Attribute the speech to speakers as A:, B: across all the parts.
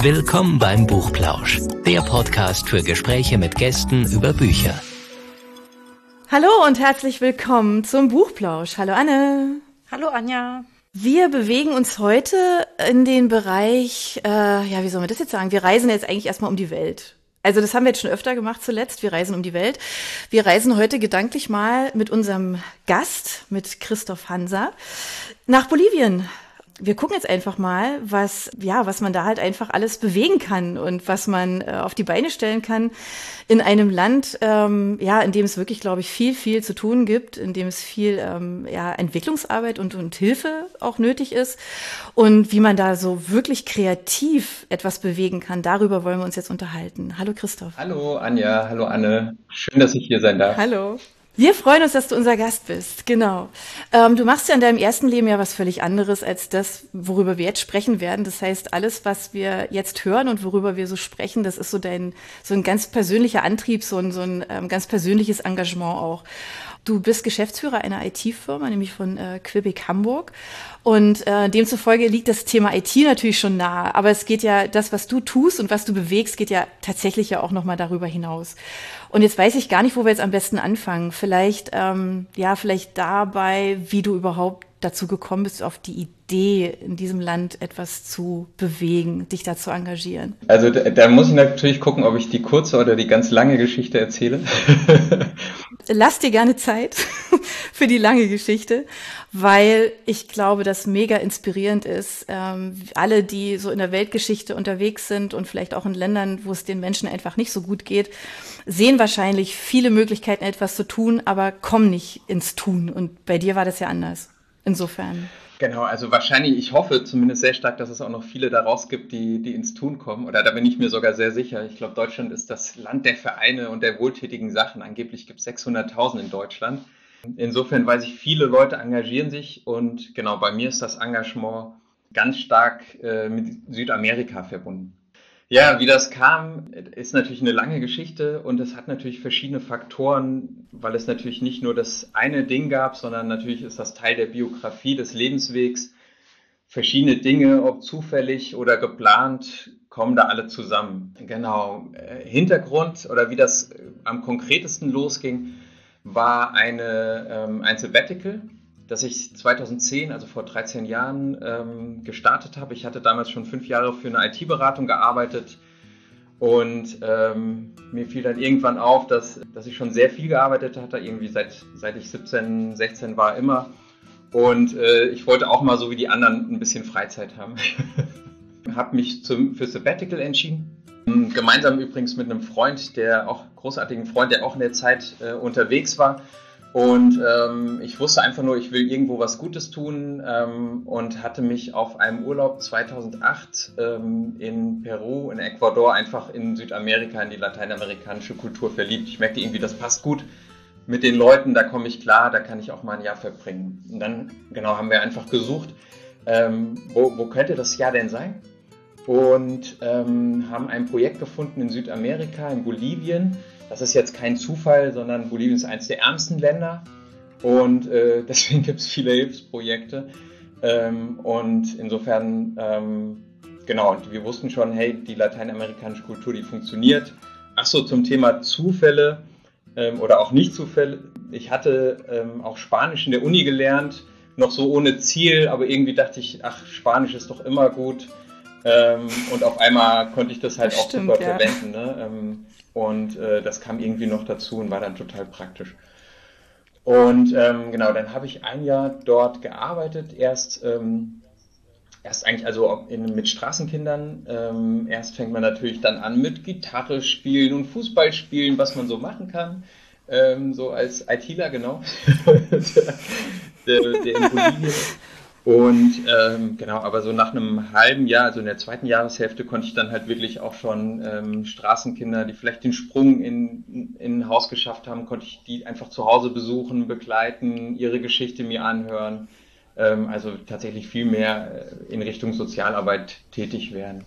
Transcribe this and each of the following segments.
A: Willkommen beim Buchplausch, der Podcast für Gespräche mit Gästen über Bücher.
B: Hallo und herzlich willkommen zum Buchplausch. Hallo Anne.
C: Hallo Anja.
B: Wir bewegen uns heute in den Bereich, wie soll man das jetzt sagen? Wir reisen jetzt eigentlich erstmal um die Welt. Also das haben wir jetzt schon öfter gemacht zuletzt. Wir reisen um die Welt. Wir reisen heute gedanklich mal mit unserem Gast, mit Christoph Hanser, nach Bolivien. Wir gucken jetzt einfach mal, was man da halt einfach alles bewegen kann und was man auf die Beine stellen kann in einem Land, in dem es wirklich, glaube ich, viel zu tun gibt, in dem es viel Entwicklungsarbeit und Hilfe auch nötig ist und wie man da so wirklich kreativ etwas bewegen kann. Darüber wollen wir uns jetzt unterhalten. Hallo Christoph.
D: Hallo Anja, hallo Anne. Schön, dass ich hier sein darf.
B: Hallo. Wir freuen uns, dass du unser Gast bist, genau. Du machst ja in deinem ersten Leben ja was völlig anderes als das, worüber wir jetzt sprechen werden. Das heißt, alles, was wir jetzt hören und worüber wir so sprechen, das ist so ein ganz persönlicher Antrieb, so ein ganz persönliches Engagement auch. Du bist Geschäftsführer einer IT-Firma, nämlich von Quebec Hamburg. Und demzufolge liegt das Thema IT natürlich schon nahe. Aber es geht ja, das, was du tust und was du bewegst, geht ja tatsächlich ja auch nochmal darüber hinaus. Und jetzt weiß ich gar nicht, wo wir jetzt am besten anfangen. Vielleicht dabei, wie du überhaupt dazu gekommen bist, auf die Idee, in diesem Land etwas zu bewegen, dich da zu engagieren.
D: Also da muss ich natürlich gucken, ob ich die kurze oder die ganz lange Geschichte erzähle.
B: Lass dir gerne Zeit für die lange Geschichte, weil ich glaube, das mega inspirierend ist. Alle, die so in der Weltgeschichte unterwegs sind und vielleicht auch in Ländern, wo es den Menschen einfach nicht so gut geht, sehen wahrscheinlich viele Möglichkeiten, etwas zu tun, aber kommen nicht ins Tun. Und bei dir war das ja anders. Insofern.
D: Genau, also wahrscheinlich, ich hoffe zumindest sehr stark, dass es auch noch viele daraus gibt, die ins Tun kommen. Oder da bin ich mir sogar sehr sicher. Ich glaube, Deutschland ist das Land der Vereine und der wohltätigen Sachen. Angeblich gibt es 600.000 in Deutschland. Insofern weiß ich, viele Leute engagieren sich. Und genau, bei mir ist das Engagement ganz stark mit Südamerika verbunden. Ja, wie das kam, ist natürlich eine lange Geschichte und es hat natürlich verschiedene Faktoren, weil es natürlich nicht nur das eine Ding gab, sondern natürlich ist das Teil der Biografie, des Lebenswegs. Verschiedene Dinge, ob zufällig oder geplant, kommen da alle zusammen. Genau, Hintergrund oder wie das am konkretesten losging, war ein Sabbatical, das ich 2010, also vor 13 Jahren, gestartet habe. Ich hatte damals schon 5 Jahre für eine IT-Beratung gearbeitet und mir fiel dann irgendwann auf, dass ich schon sehr viel gearbeitet hatte, irgendwie seit ich 17, 16 war immer. Und ich wollte auch mal so wie die anderen ein bisschen Freizeit haben. Habe mich für Sabbatical entschieden. Gemeinsam übrigens mit einem großartigen Freund, der auch in der Zeit unterwegs war. Und ich wusste einfach nur, ich will irgendwo was Gutes tun und hatte mich auf einem Urlaub 2008 in Peru, in Ecuador, einfach in Südamerika, in die lateinamerikanische Kultur verliebt. Ich merkte irgendwie, das passt gut mit den Leuten, da komme ich klar, da kann ich auch mal ein Jahr verbringen. Und dann haben wir einfach gesucht, wo könnte das Jahr denn sein? Und haben ein Projekt gefunden in Südamerika, in Bolivien. Das ist jetzt kein Zufall, sondern Bolivien ist eines der ärmsten Länder und deswegen gibt es viele Hilfsprojekte. Und insofern, und wir wussten schon, hey, die lateinamerikanische Kultur, die funktioniert. Achso, zum Thema Zufälle oder auch Nicht-Zufälle. Ich hatte auch Spanisch in der Uni gelernt, noch so ohne Ziel, aber irgendwie dachte ich, Spanisch ist doch immer gut. Und auf einmal konnte ich das halt auch super verwenden. Ne? Und das kam irgendwie noch dazu und war dann total praktisch. Und dann habe ich ein Jahr dort gearbeitet, erst eigentlich mit Straßenkindern. Erst fängt man natürlich dann an mit Gitarre spielen und Fußball spielen, was man so machen kann, so als ITler, genau, der in Bolivien. Und aber so nach einem halben Jahr, also in der zweiten Jahreshälfte, konnte ich dann halt wirklich auch schon Straßenkinder, die vielleicht den Sprung in ein Haus geschafft haben, konnte ich die einfach zu Hause besuchen, begleiten, ihre Geschichte mir anhören. Also tatsächlich viel mehr in Richtung Sozialarbeit tätig werden.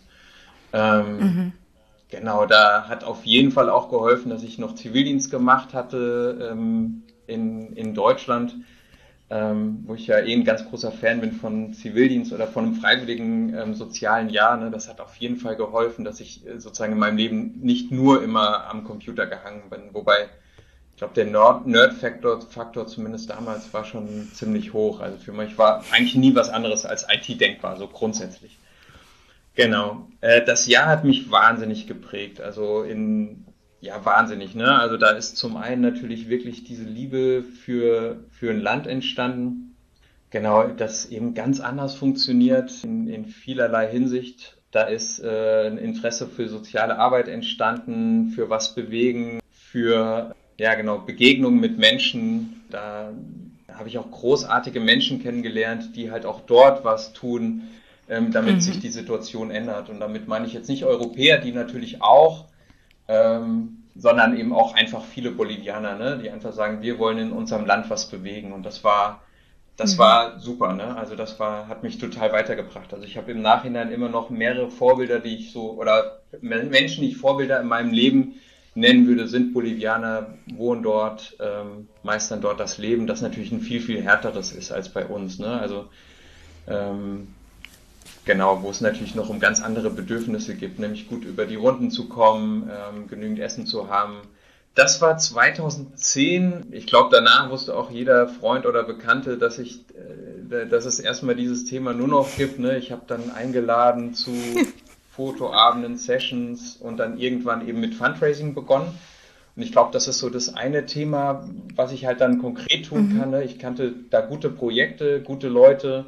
D: Genau, da hat auf jeden Fall auch geholfen, dass ich noch Zivildienst gemacht hatte in Deutschland. wo ich ja ein ganz großer Fan bin von Zivildienst oder von einem freiwilligen sozialen Jahr. Ne? Das hat auf jeden Fall geholfen, dass ich sozusagen in meinem Leben nicht nur immer am Computer gehangen bin. Wobei, ich glaube, der Nerd-Faktor zumindest damals war schon ziemlich hoch. Also für mich war eigentlich nie was anderes als IT denkbar, so grundsätzlich. Genau. Das Jahr hat mich wahnsinnig geprägt. Ja, wahnsinnig, ne? Also da ist zum einen natürlich wirklich diese Liebe für ein Land entstanden. Genau, das eben ganz anders funktioniert in vielerlei Hinsicht. Da ist ein Interesse für soziale Arbeit entstanden, für was bewegen, für, ja genau, Begegnungen mit Menschen. Da habe ich auch großartige Menschen kennengelernt, die halt auch dort was tun, damit sich die Situation ändert. Und damit meine ich jetzt nicht Europäer, die natürlich auch, sondern eben auch einfach viele Bolivianer, ne, die einfach sagen, wir wollen in unserem Land was bewegen. Und das war super, ne? Also hat mich total weitergebracht. Also ich habe im Nachhinein immer noch mehrere Vorbilder, oder Menschen, die ich Vorbilder in meinem Leben nennen würde, sind Bolivianer, wohnen dort, meistern dort das Leben, das natürlich ein viel, viel härteres ist als bei uns, ne? Also, ähm, genau, wo es natürlich noch um ganz andere Bedürfnisse gibt, nämlich gut über die Runden zu kommen, genügend Essen zu haben. Das war 2010. Ich glaube, danach wusste auch jeder Freund oder Bekannte, dass es erstmal dieses Thema nur noch gibt. Ne? Ich habe dann eingeladen zu Fotoabenden, Sessions und dann irgendwann eben mit Fundraising begonnen. Und ich glaube, das ist so das eine Thema, was ich halt dann konkret tun kann. Ne? Ich kannte da gute Projekte, gute Leute,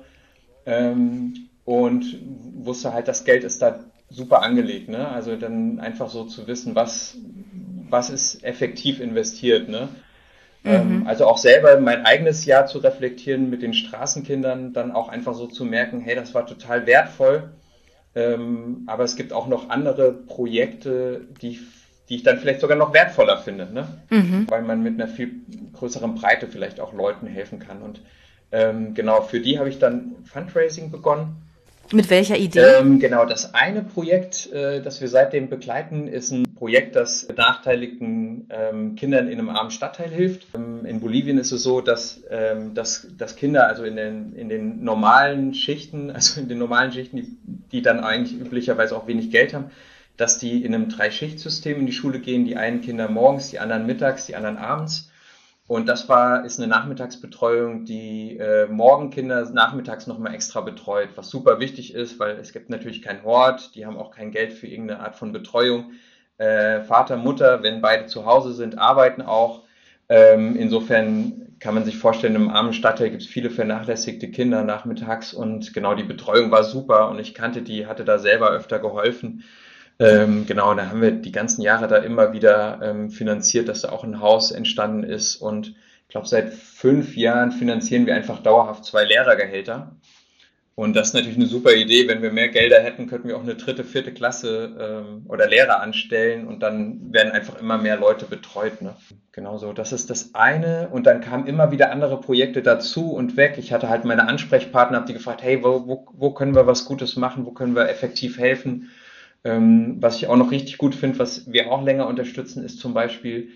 D: und wusste halt, das Geld ist da super angelegt, ne? Also dann einfach so zu wissen, was ist effektiv investiert, ne? Also auch selber mein eigenes Jahr zu reflektieren mit den Straßenkindern, dann auch einfach so zu merken, hey, das war total wertvoll, aber es gibt auch noch andere Projekte, die ich dann vielleicht sogar noch wertvoller finde, ne? Weil man mit einer viel größeren Breite vielleicht auch Leuten helfen kann. Und genau, für die habe ich dann Fundraising begonnen.
B: Mit welcher Idee?
D: Genau, das eine Projekt, das wir seitdem begleiten, ist ein Projekt, das benachteiligten Kindern in einem armen Stadtteil hilft. In Bolivien ist es so, dass Kinder also in den normalen Schichten, die dann eigentlich üblicherweise auch wenig Geld haben, dass die in einem Drei-Schicht-System in die Schule gehen, die einen Kinder morgens, die anderen mittags, die anderen abends. Und ist eine Nachmittagsbetreuung, die Morgenkinder nachmittags nochmal extra betreut, was super wichtig ist, weil es gibt natürlich keinen Hort, die haben auch kein Geld für irgendeine Art von Betreuung. Vater, Mutter, wenn beide zu Hause sind, arbeiten auch. Insofern kann man sich vorstellen, im armen Stadtteil gibt es viele vernachlässigte Kinder nachmittags und genau, die Betreuung war super und ich kannte die, hatte da selber öfter geholfen. Genau, da haben wir die ganzen Jahre da immer wieder finanziert, dass da auch ein Haus entstanden ist. Und ich glaube, seit 5 Jahren finanzieren wir einfach dauerhaft 2 Lehrergehälter. Und das ist natürlich eine super Idee. Wenn wir mehr Gelder hätten, könnten wir auch eine dritte, vierte Klasse oder Lehrer anstellen und dann werden einfach immer mehr Leute betreut. Ne? Genau so, das ist das eine. Und dann kamen immer wieder andere Projekte dazu und weg. Ich hatte halt meine Ansprechpartner, habe die gefragt, hey, wo können wir was Gutes machen, wo können wir effektiv helfen? Was ich auch noch richtig gut finde, was wir auch länger unterstützen, ist zum Beispiel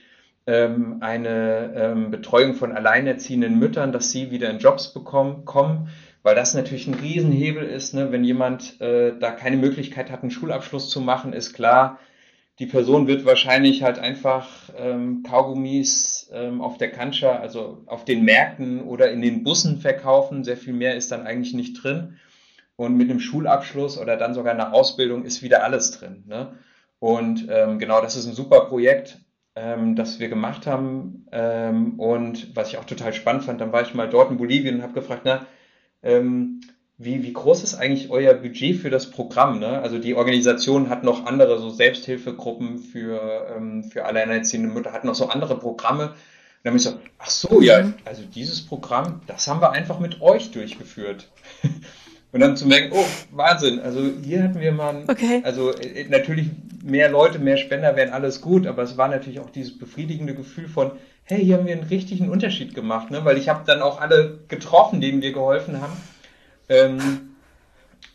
D: eine Betreuung von alleinerziehenden Müttern, dass sie wieder in Jobs kommen, weil das natürlich ein Riesenhebel ist, ne? Wenn jemand da keine Möglichkeit hat, einen Schulabschluss zu machen, ist klar, die Person wird wahrscheinlich halt einfach Kaugummis auf der Kancha, also auf den Märkten oder in den Bussen verkaufen. Sehr viel mehr ist dann eigentlich nicht drin. Und mit einem Schulabschluss oder dann sogar einer Ausbildung ist wieder alles drin. Ne? Und genau, das ist ein super Projekt, das wir gemacht haben. Und was ich auch total spannend fand, dann war ich mal dort in Bolivien und habe gefragt, na, wie groß ist eigentlich euer Budget für das Programm? Ne? Also die Organisation hat noch andere, so Selbsthilfegruppen für alleinerziehende Mütter, hat noch so andere Programme. Und dann habe ich so, ach so, ja, also dieses Programm, das haben wir einfach mit euch durchgeführt. Und dann zu merken, oh, Wahnsinn, also hier hatten wir mal, also natürlich mehr Leute, mehr Spender wären alles gut, aber es war natürlich auch dieses befriedigende Gefühl von, hey, hier haben wir einen richtigen Unterschied gemacht, ne? Weil ich habe dann auch alle getroffen, denen wir geholfen haben.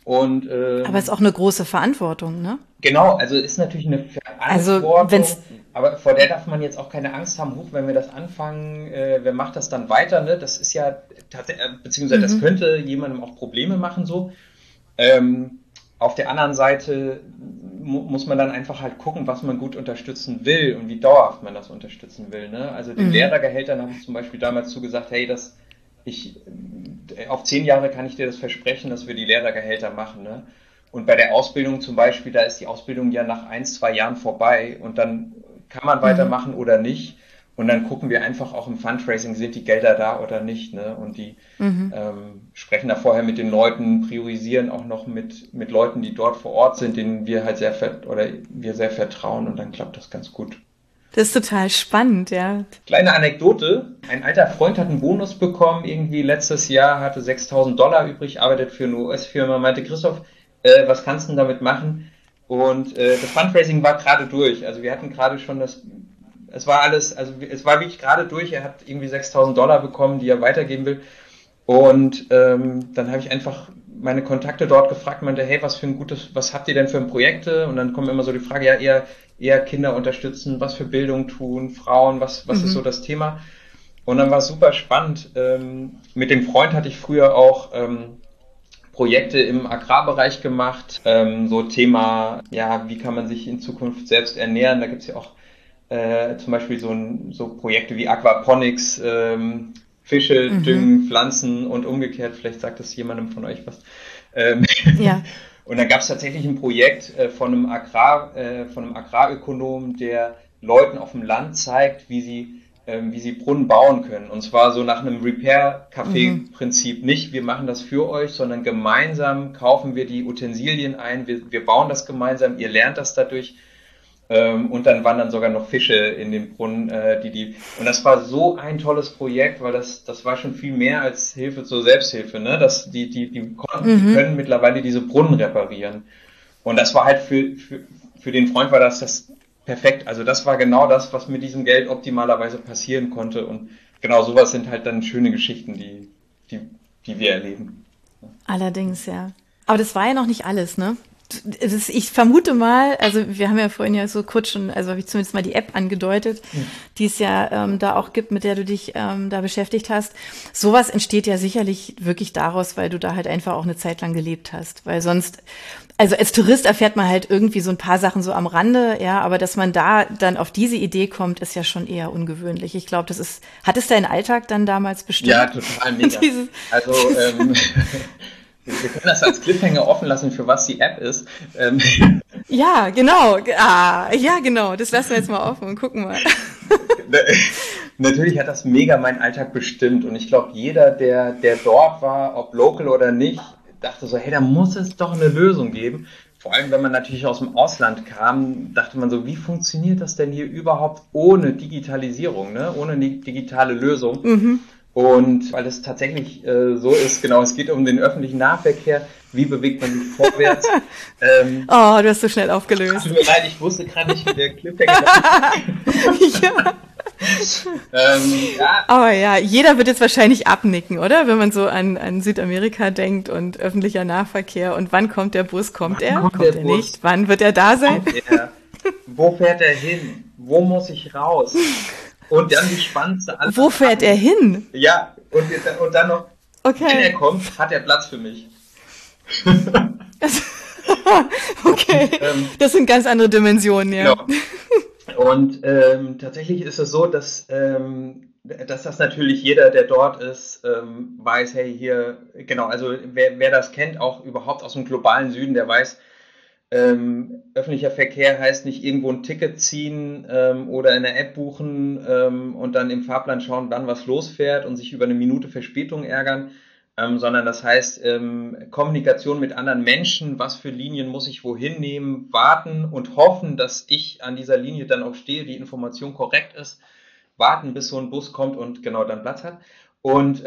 B: Aber es ist auch eine große Verantwortung, ne?
D: Genau, also ist natürlich eine
B: Also
D: Verantwortung,
B: wenn's
D: aber vor der darf man jetzt auch keine Angst haben, hoch, wenn wir das anfangen, wer macht das dann weiter, ne? Das ist ja, beziehungsweise das könnte jemandem auch Probleme machen, so. Auf der anderen Seite muss man dann einfach halt gucken, was man gut unterstützen will und wie dauerhaft man das unterstützen will, ne? Also den Lehrergehältern habe ich zum Beispiel damals zugesagt, hey, auf 10 Jahre kann ich dir das versprechen, dass wir die Lehrergehälter machen, ne? Und bei der Ausbildung zum Beispiel, da ist die Ausbildung ja nach 1-2 Jahren vorbei und dann kann man weitermachen oder nicht. Und dann gucken wir einfach auch im Fundraising, sind die Gelder da oder nicht, ne? Und die sprechen da vorher mit den Leuten, priorisieren auch noch mit Leuten, die dort vor Ort sind, denen wir halt sehr vertrauen, und dann klappt das ganz gut.
B: Das ist total spannend, ja.
D: Kleine Anekdote, ein alter Freund hat einen Bonus bekommen, irgendwie letztes Jahr, hatte $6.000 übrig, arbeitet für eine US-Firma, meinte, Christoph, was kannst du denn damit machen? Und das Fundraising war gerade durch, also wir hatten gerade schon es war wirklich gerade durch, er hat irgendwie $6.000 bekommen, die er weitergeben will, und dann habe ich einfach meine Kontakte dort gefragt, meinte, hey, was habt ihr denn für Projekte? Und dann kommt immer so die Frage, ja, eher Kinder unterstützen, was für Bildung tun, Frauen, was ist so das Thema? Und dann war es super spannend. Mit dem Freund hatte ich früher auch Projekte im Agrarbereich gemacht, so Thema, ja, wie kann man sich in Zukunft selbst ernähren? Da gibt es ja auch zum Beispiel so Projekte wie Aquaponics, Fische düngen, Pflanzen und umgekehrt. Vielleicht sagt das jemandem von euch was.
B: Ja.
D: Und dann gab es tatsächlich ein Projekt von einem Agrarökonom, der Leuten auf dem Land zeigt, wie sie Brunnen bauen können. Und zwar so nach einem Repair-Café-Prinzip. Nicht, wir machen das für euch, sondern gemeinsam kaufen wir die Utensilien ein, wir bauen das gemeinsam, ihr lernt das dadurch. Und dann waren dann sogar noch Fische in dem Brunnen, und das war so ein tolles Projekt, weil das war schon viel mehr als Hilfe zur Selbsthilfe, ne? Die können mittlerweile diese Brunnen reparieren. Und das war halt für den Freund war das perfekt. Also das war genau das, was mit diesem Geld optimalerweise passieren konnte. Und genau sowas sind halt dann schöne Geschichten, die wir erleben.
B: Allerdings, ja. Aber das war ja noch nicht alles, ne? Ich vermute mal, also wir haben ja vorhin ja so kurz schon, also habe ich zumindest mal die App angedeutet, die es ja da auch gibt, mit der du dich da beschäftigt hast. Sowas entsteht ja sicherlich wirklich daraus, weil du da halt einfach auch eine Zeit lang gelebt hast. Weil sonst, also als Tourist erfährt man halt irgendwie so ein paar Sachen so am Rande, ja, aber dass man da dann auf diese Idee kommt, ist ja schon eher ungewöhnlich. Ich glaube, hat es deinen Alltag dann damals bestimmt?
D: Ja, total mega. Also, wir können das als Cliffhanger offen lassen, für was die App ist.
B: Ja, genau. Ja, genau. Das lassen wir jetzt mal offen und gucken mal.
D: Natürlich hat das mega meinen Alltag bestimmt. Und ich glaube, jeder, der dort war, ob local oder nicht, dachte so, hey, da muss es doch eine Lösung geben. Vor allem, wenn man natürlich aus dem Ausland kam, dachte man so, wie funktioniert das denn hier überhaupt ohne Digitalisierung, ne? Ohne eine digitale Lösung? Und weil es tatsächlich so ist, genau, es geht um den öffentlichen Nahverkehr, wie bewegt man sich vorwärts.
B: Oh, du hast so schnell aufgelöst.
D: Tut mir leid, ich wusste gerade nicht, wie der Cliffhanger
B: Ja.
D: ja.
B: Aber ja, jeder wird jetzt wahrscheinlich abnicken, oder? Wenn man so an Südamerika denkt und öffentlicher Nahverkehr. Und wann kommt der Bus? Kommt er? Kommt er nicht? Wann wird er da sein?
D: Wo fährt er hin? Wo muss ich raus? Und dann die spannendste Antwort.
B: Wo fährt er hin?
D: Ja, und dann noch, wenn er kommt, hat er Platz für mich.
B: Okay, das sind ganz andere Dimensionen, ja.
D: Genau. Und tatsächlich ist es so, dass das natürlich jeder, der dort ist, weiß, hey, hier, genau, also wer das kennt, auch überhaupt aus dem globalen Süden, der weiß, öffentlicher Verkehr heißt nicht irgendwo ein Ticket ziehen oder in der App buchen und dann im Fahrplan schauen, wann was losfährt und sich über eine Minute Verspätung ärgern, sondern das heißt Kommunikation mit anderen Menschen, was für Linien muss ich wohin nehmen, warten und hoffen, dass ich an dieser Linie dann auch stehe, die Information korrekt ist, warten, bis so ein Bus kommt und genau dann Platz hat. Und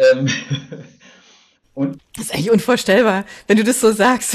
B: das ist eigentlich unvorstellbar, wenn du das so sagst.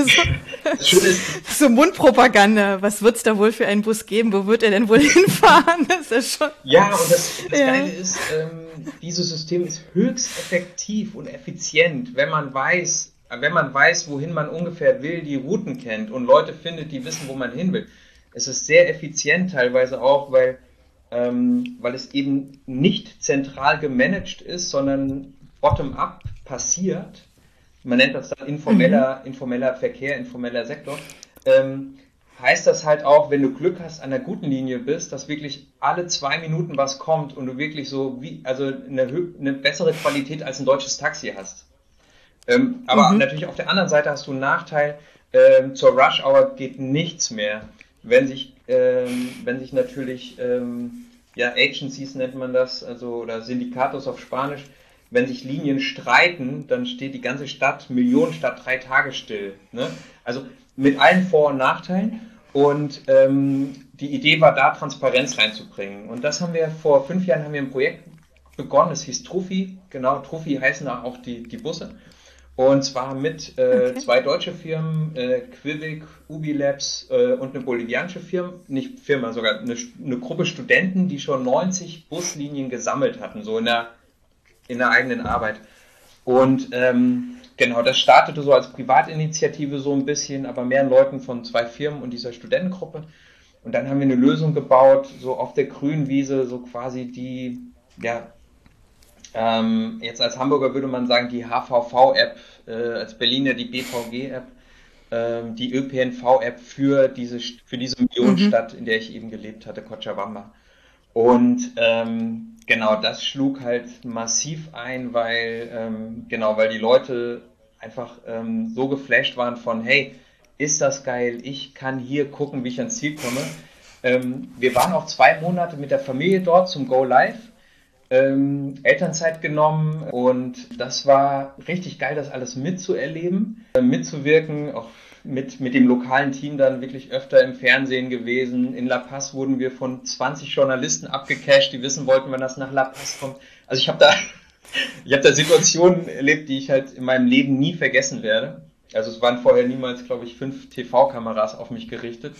B: So Mundpropaganda. Was wird es da wohl für einen Bus geben? Wo wird er denn wohl hinfahren? Das ist schon.
D: Ja, und das Geile ist, dieses System ist höchst effektiv und effizient, wenn man weiß, wohin man ungefähr will, die Routen kennt und Leute findet, die wissen, wo man hin will. Es ist sehr effizient teilweise auch, weil es eben nicht zentral gemanagt ist, sondern bottom-up passiert. Man nennt das dann informeller Verkehr, informeller Sektor. Heißt das halt auch, wenn du Glück hast, an der guten Linie bist, dass wirklich alle 2 Minuten was kommt und du wirklich eine bessere Qualität als ein deutsches Taxi hast. Aber natürlich auf der anderen Seite hast du einen Nachteil, zur Rush Hour geht nichts mehr. Wenn sich natürlich, Agencies nennt man das, also, oder Syndicatos auf Spanisch, wenn sich Linien streiten, dann steht die ganze Stadt, Millionenstadt, 3 Tage still. Ne? Also mit allen Vor- und Nachteilen. Und die Idee war da, Transparenz reinzubringen. Und das haben wir vor 5 Jahren ein Projekt begonnen, das hieß Trufi. Genau, Trufi heißen auch die Busse. Und zwar mit 2 deutsche Firmen, Quivik, Ubilabs und eine bolivianische Firma, sogar eine Gruppe Studenten, die schon 90 Buslinien gesammelt hatten, so in der eigenen Arbeit. Und genau, das startete so als Privatinitiative so ein bisschen, aber mehr Leuten von 2 Firmen und dieser Studentengruppe. Und dann haben wir eine Lösung gebaut, so auf der grünen Wiese, so quasi die, jetzt als Hamburger würde man sagen, die HVV-App, als Berliner die BVG-App, die ÖPNV-App für diese Millionenstadt, in der ich eben gelebt hatte, Cochabamba. Und genau, das schlug halt massiv ein, weil die Leute einfach so geflasht waren von, hey, ist das geil, ich kann hier gucken, wie ich ans Ziel komme. Wir waren auch 2 Monate mit der Familie dort zum Go Live, Elternzeit genommen und das war richtig geil, das alles mitzuerleben, mitzuwirken, auch mit dem lokalen Team dann wirklich öfter im Fernsehen gewesen. In La Paz wurden wir von 20 Journalisten abgecasht, die wissen wollten, wann das nach La Paz kommt. Also ich habe da Situationen erlebt, die ich halt in meinem Leben nie vergessen werde. Also es waren vorher niemals, glaube ich, 5 TV-Kameras auf mich gerichtet,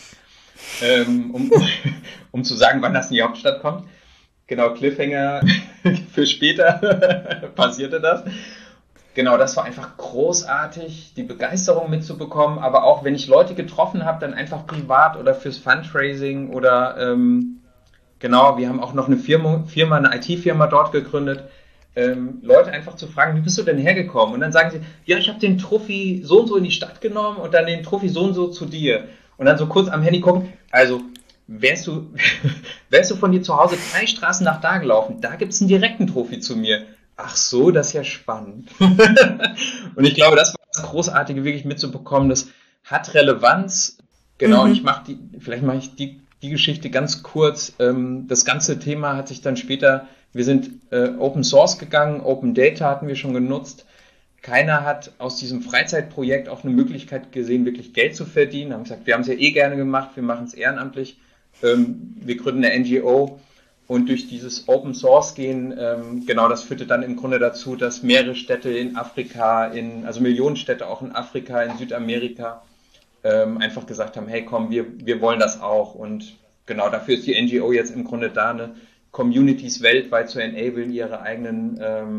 D: um zu sagen, wann das in die Hauptstadt kommt. Genau, Cliffhanger für später passierte das. Genau, das war einfach großartig, die Begeisterung mitzubekommen, aber auch wenn ich Leute getroffen habe, dann einfach privat oder fürs Fundraising oder wir haben auch noch eine Firma, eine IT-Firma dort gegründet, Leute einfach zu fragen, wie bist du denn hergekommen? Und dann sagen sie, ja, ich habe den Trophy so und so in die Stadt genommen und dann den Trophy so und so zu dir. Und dann so kurz am Handy gucken, also wärst du von dir zu Hause 3 Straßen nach da gelaufen, da gibt's einen direkten Trophy zu mir. Ach so, das ist ja spannend. Und ich glaube, das war das Großartige, wirklich mitzubekommen, das hat Relevanz. Genau, und vielleicht mache ich die Geschichte ganz kurz. Das ganze Thema hat sich dann später, wir sind Open Source gegangen, Open Data hatten wir schon genutzt. Keiner hat aus diesem Freizeitprojekt auch eine Möglichkeit gesehen, wirklich Geld zu verdienen. Haben gesagt, wir haben es ja eh gerne gemacht, wir machen es ehrenamtlich. Wir gründen eine NGO. Und durch dieses Open Source gehen, das führte dann im Grunde dazu, dass mehrere Städte in Afrika, also Millionen Städte auch in Afrika, in Südamerika, einfach gesagt haben, hey komm, wir wollen das auch. Und genau dafür ist die NGO jetzt im Grunde da, eine Communities weltweit zu enablen, ihre eigenen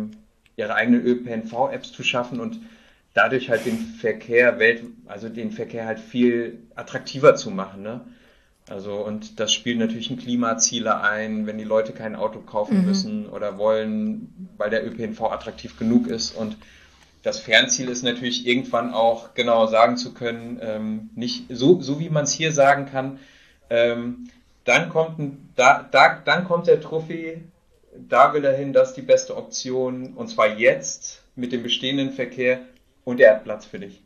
D: ÖPNV-Apps zu schaffen und dadurch halt den Verkehr halt viel attraktiver zu machen, ne? Also, und das spielt natürlich in Klimaziele ein, wenn die Leute kein Auto kaufen müssen oder wollen, weil der ÖPNV attraktiv genug ist. Und das Fernziel ist natürlich irgendwann auch genau sagen zu können, nicht so wie man es hier sagen kann, dann kommt der Trophy, da will er hin, das ist die beste Option, und zwar jetzt mit dem bestehenden Verkehr und er hat Platz für dich.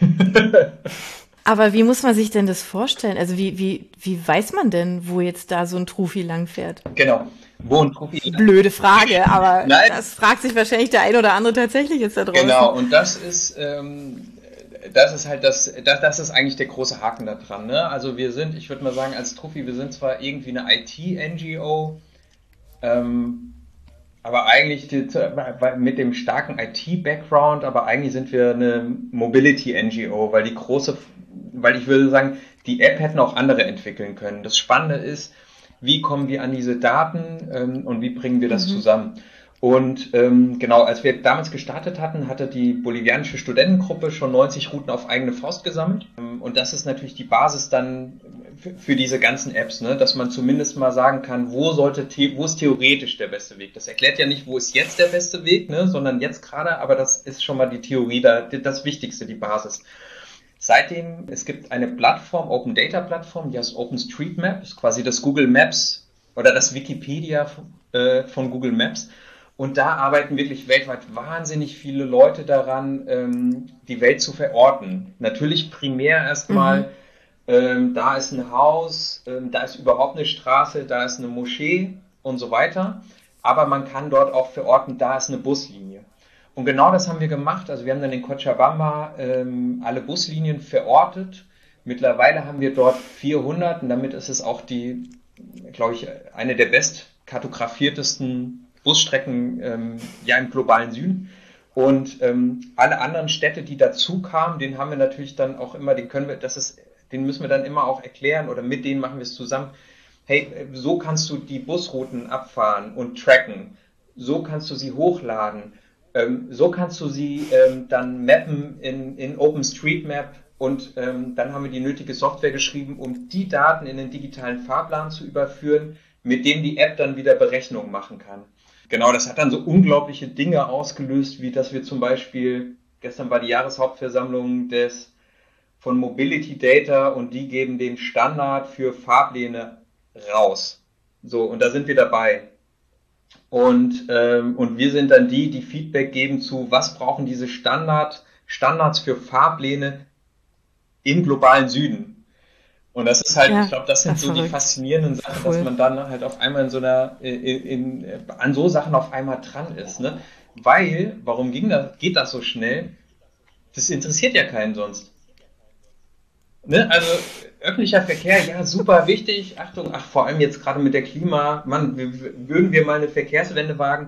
B: Aber wie muss man sich denn das vorstellen? Also wie weiß man denn, wo jetzt da so ein Trophy langfährt?
D: Genau, wo ein Trophy
B: Blöde Frage, aber
D: Nein.
B: Das fragt sich wahrscheinlich der ein oder andere tatsächlich jetzt da draußen.
D: Genau, und das ist eigentlich der große Haken da dran, ne? Also ich würde mal sagen, als Trophy, wir sind zwar irgendwie eine IT-NGO, aber eigentlich mit dem starken IT-Background, aber eigentlich sind wir eine Mobility-NGO, weil ich würde sagen, die App hätten auch andere entwickeln können. Das Spannende ist, wie kommen wir an diese Daten und wie bringen wir das zusammen? Und als wir damals gestartet hatten, hatte die bolivianische Studentengruppe schon 90 Routen auf eigene Faust gesammelt. Und das ist natürlich die Basis dann, für diese ganzen Apps, ne? Dass man zumindest mal sagen kann, wo ist theoretisch der beste Weg. Das erklärt ja nicht, wo ist jetzt der beste Weg, ne? Sondern jetzt gerade, aber das ist schon mal die Theorie, das Wichtigste, die Basis. Seitdem, es gibt eine Plattform, Open Data Plattform, die heißt OpenStreetMap, ist quasi das Google Maps oder das Wikipedia von Google Maps. Und da arbeiten wirklich weltweit wahnsinnig viele Leute daran, die Welt zu verorten. Natürlich primär erstmal, da ist ein Haus, da ist überhaupt eine Straße, da ist eine Moschee und so weiter. Aber man kann dort auch verorten, da ist eine Buslinie. Und genau das haben wir gemacht. Also wir haben dann in Cochabamba alle Buslinien verortet. Mittlerweile haben wir dort 400 und damit ist es auch glaube ich, eine der bestkartogafiertesten Busstrecken im globalen Süden. Und alle anderen Städte, die dazu kamen, den haben wir natürlich dann auch immer, den müssen wir dann immer auch erklären oder mit denen machen wir es zusammen. Hey, so kannst du die Busrouten abfahren und tracken. So kannst du sie hochladen. So kannst du sie dann mappen in OpenStreetMap und dann haben wir die nötige Software geschrieben, um die Daten in den digitalen Fahrplan zu überführen, mit dem die App dann wieder Berechnungen machen kann. Genau, das hat dann so unglaubliche Dinge ausgelöst, wie dass wir zum Beispiel, gestern war die Jahreshauptversammlung von Mobility Data und die geben den Standard für Fahrpläne raus. So, und da sind wir dabei. Und wir sind dann die Feedback geben zu, was brauchen diese Standards für Fahrpläne im globalen Süden. Und das ist halt, ich glaube, das sind so die faszinierenden Sachen, dass man dann halt auf einmal an so Sachen auf einmal dran ist, ne? Weil, warum geht das so schnell? Das interessiert ja keinen sonst. Ne? Also, öffentlicher Verkehr, ja, super wichtig. Achtung, vor allem jetzt gerade mit der würden wir mal eine Verkehrswende wagen,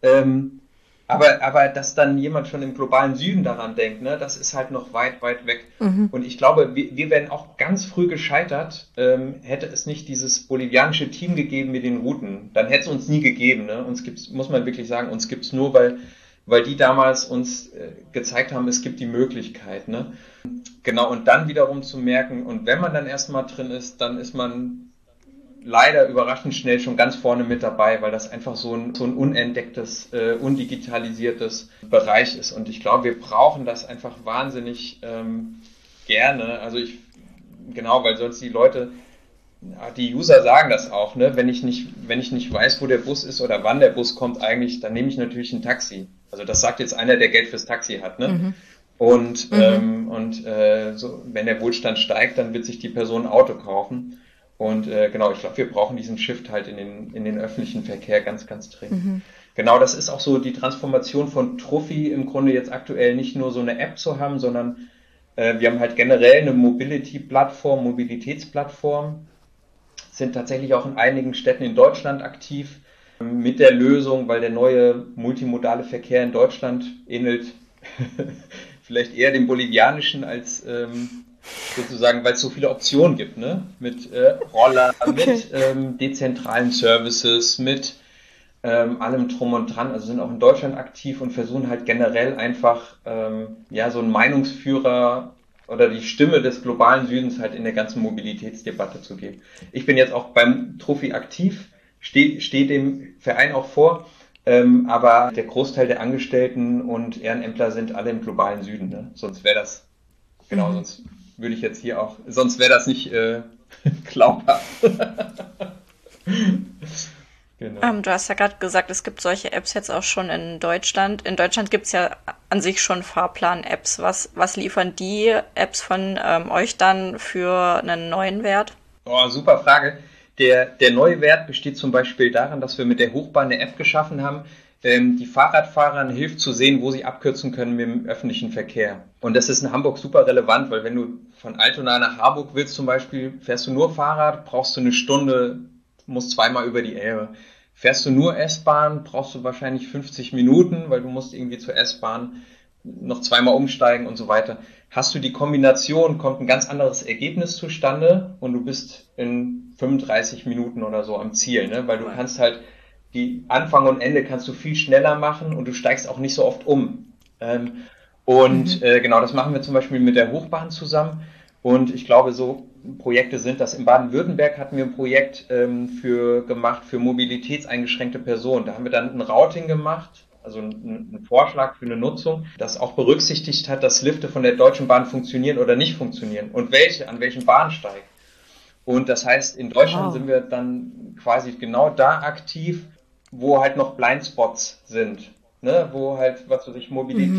D: aber dass dann jemand schon im globalen Süden daran denkt, ne, das ist halt noch weit, weit weg. Und ich glaube, wir wären auch ganz früh gescheitert, hätte es nicht dieses bolivianische Team gegeben mit den Routen. Dann hätte es uns nie gegeben. Ne? Muss man wirklich sagen, uns gibt's nur, weil die damals uns gezeigt haben, es gibt die Möglichkeit. Ne? Genau, und dann wiederum zu merken, und wenn man dann erstmal drin ist, dann ist man leider überraschend schnell schon ganz vorne mit dabei, weil das einfach so ein unentdecktes, undigitalisiertes Bereich ist. Und ich glaube, wir brauchen das einfach wahnsinnig gerne. Also weil sonst die Leute, die User sagen das auch, ne? Wenn ich nicht weiß, wo der Bus ist oder wann der Bus kommt eigentlich, dann nehme ich natürlich ein Taxi. Also das sagt jetzt einer, der Geld fürs Taxi hat, ne? Und so, wenn der Wohlstand steigt, dann wird sich die Person ein Auto kaufen. Und ich glaube, wir brauchen diesen Shift halt in den öffentlichen Verkehr ganz, ganz dringend. Genau, das ist auch so die Transformation von Truffi im Grunde jetzt aktuell nicht nur so eine App zu haben, sondern wir haben halt generell eine Mobilitätsplattform, sind tatsächlich auch in einigen Städten in Deutschland aktiv mit der Lösung, weil der neue multimodale Verkehr in Deutschland ähnelt vielleicht eher dem bolivianischen als sozusagen, weil es so viele Optionen gibt, ne? Mit Roller, mit dezentralen Services, mit allem drum und dran. Also sind auch in Deutschland aktiv und versuchen halt generell einfach so einen Meinungsführer oder die Stimme des globalen Südens halt in der ganzen Mobilitätsdebatte zu geben. Ich bin jetzt auch beim Truffi aktiv, stehe dem Verein auch vor, aber der Großteil der Angestellten und Ehrenämtler sind alle im globalen Süden, ne? Sonst wäre das, sonst würde ich jetzt hier auch, sonst wäre das nicht glaubhaft.
C: Genau. Du hast ja gerade gesagt, es gibt solche Apps jetzt auch schon in Deutschland. In Deutschland gibt es ja an sich schon Fahrplan-Apps. Was liefern die Apps von euch dann für einen neuen Wert?
D: Oh, super Frage. Der neue Wert besteht zum Beispiel darin, dass wir mit der Hochbahn eine App geschaffen haben, die Fahrradfahrern hilft zu sehen, wo sie abkürzen können mit dem öffentlichen Verkehr. Und das ist in Hamburg super relevant, weil wenn du von Altona nach Harburg willst zum Beispiel, fährst du nur Fahrrad, brauchst du eine Stunde, musst zweimal über die Elbe. Fährst du nur S-Bahn, brauchst du wahrscheinlich 50 Minuten, weil du musst irgendwie zur S-Bahn noch zweimal umsteigen und so weiter. Hast du die Kombination, kommt ein ganz anderes Ergebnis zustande und du bist in 35 Minuten oder so am Ziel, ne? Weil du kannst halt die Anfang und Ende kannst du viel schneller machen und du steigst auch nicht so oft um. Genau, das machen wir zum Beispiel mit der Hochbahn zusammen. Und ich glaube, so Projekte sind das. In Baden-Württemberg hatten wir ein Projekt gemacht für mobilitätseingeschränkte Personen. Da haben wir dann ein Routing gemacht, also einen Vorschlag für eine Nutzung, das auch berücksichtigt hat, dass Lifte von der Deutschen Bahn funktionieren oder nicht funktionieren und an welchen Bahnsteig. Und das heißt, in Deutschland sind wir dann quasi genau da aktiv, wo halt noch Blindspots sind. Ne, wo halt, was weiß ich,